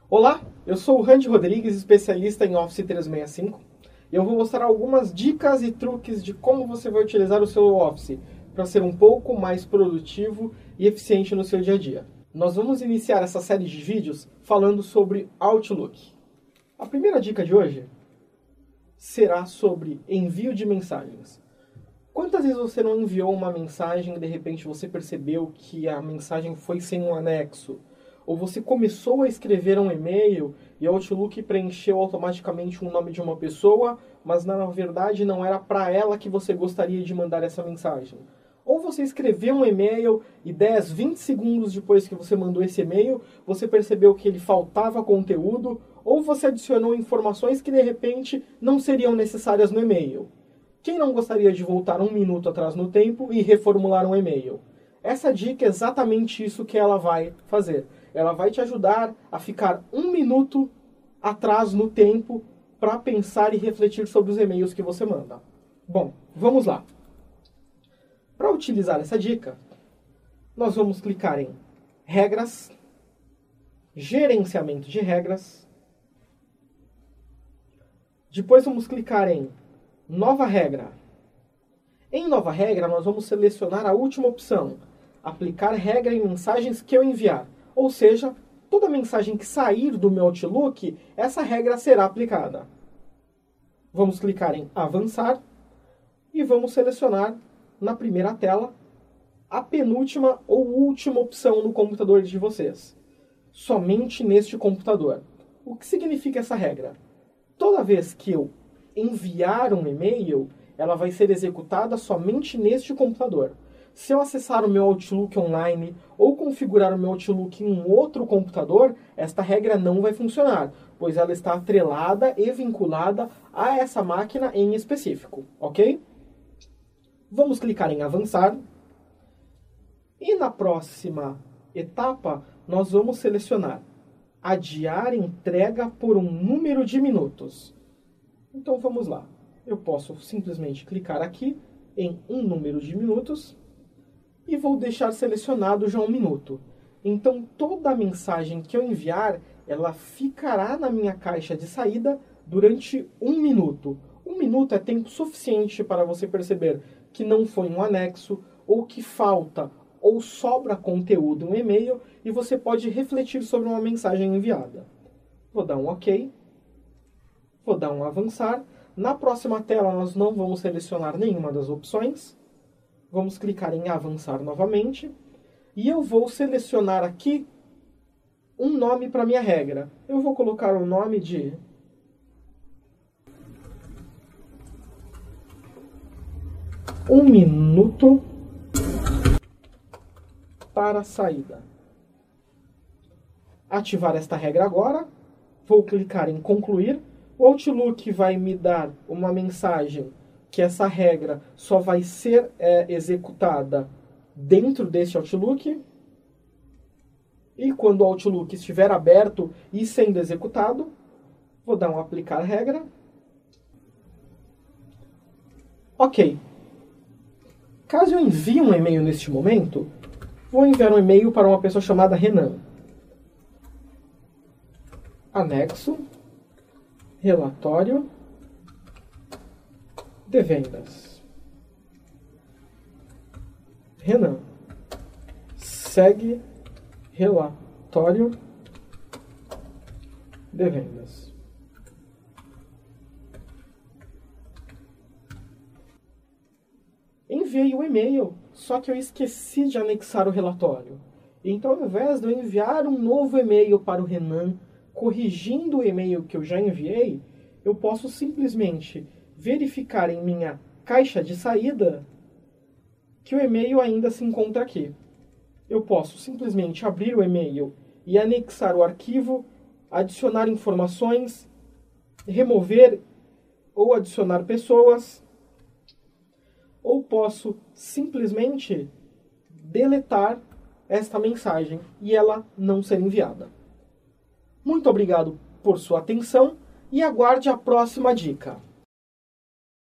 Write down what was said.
Olá, eu sou o Randy Rodrigues, especialista em Office 365, e eu vou mostrar algumas dicas e truques de como você vai utilizar o seu Office para ser um pouco mais produtivo e eficiente no seu dia a dia. Nós vamos iniciar essa série de vídeos falando sobre Outlook. A primeira dica de hoje será sobre envio de mensagens. Quantas vezes você não enviou uma mensagem e de repente você percebeu que a mensagem foi sem um anexo? Ou você começou a escrever um e-mail e o Outlook preencheu automaticamente o nome de uma pessoa, mas na verdade não era para ela que você gostaria de mandar essa mensagem? Ou você escreveu um e-mail e 10, 20 segundos depois que você mandou esse e-mail, você percebeu que ele faltava conteúdo, ou você adicionou informações que de repente não seriam necessárias no e-mail. Quem não gostaria de voltar um minuto atrás no tempo e reformular um e-mail? Essa dica é exatamente isso que ela vai fazer. Ela vai te ajudar a ficar um minuto atrás no tempo para pensar e refletir sobre os e-mails que você manda. Bom, vamos lá. Para utilizar essa dica, nós vamos clicar em Regras, Gerenciamento de Regras. Depois vamos clicar em Nova Regra. Em Nova Regra, nós vamos selecionar a última opção, Aplicar regra em mensagens que eu enviar. Ou seja, toda mensagem que sair do meu Outlook, essa regra será aplicada. Vamos clicar em Avançar e vamos selecionar na primeira tela a penúltima ou última opção no computador de vocês. Somente neste computador. O que significa essa regra? Toda vez que eu enviar um e-mail, ela vai ser executada somente neste computador. Se eu acessar o meu Outlook online ou configurar o meu Outlook em um outro computador, esta regra não vai funcionar, pois ela está atrelada e vinculada a essa máquina em específico, ok? Vamos clicar em Avançar. E na próxima etapa, nós vamos selecionar Adiar entrega por um número de minutos. Então vamos lá. Eu posso simplesmente clicar aqui em um número de minutos e vou deixar selecionado já um minuto. Então toda a mensagem que eu enviar, ela ficará na minha caixa de saída durante um minuto. Um minuto é tempo suficiente para você perceber que não foi um anexo, ou que falta ou sobra conteúdo no e-mail, e você pode refletir sobre uma mensagem enviada. Vou dar um OK. Vou dar um Avançar. Na próxima tela nós não vamos selecionar nenhuma das opções. Vamos clicar em Avançar novamente. E eu vou selecionar aqui um nome para minha regra. Eu vou colocar o nome de um minuto para a saída. Ativar esta regra agora. Vou clicar em Concluir. O Outlook vai me dar uma mensagem que essa regra só vai ser executada dentro desse Outlook. E quando o Outlook estiver aberto e sendo executado, vou dar um Aplicar regra. Ok. Caso eu envie um e-mail neste momento, vou enviar um e-mail para uma pessoa chamada Renan. Anexo. Relatório de vendas. Renan, segue relatório de vendas. Enviei o e-mail, só que eu esqueci de anexar o relatório. Então, ao invés de eu enviar um novo e-mail para o Renan, corrigindo o e-mail que eu já enviei, eu posso simplesmente verificar em minha caixa de saída que o e-mail ainda se encontra aqui. Eu posso simplesmente abrir o e-mail e anexar o arquivo, adicionar informações, remover ou adicionar pessoas, ou posso simplesmente deletar esta mensagem e ela não ser enviada. Muito obrigado por sua atenção e aguarde a próxima dica.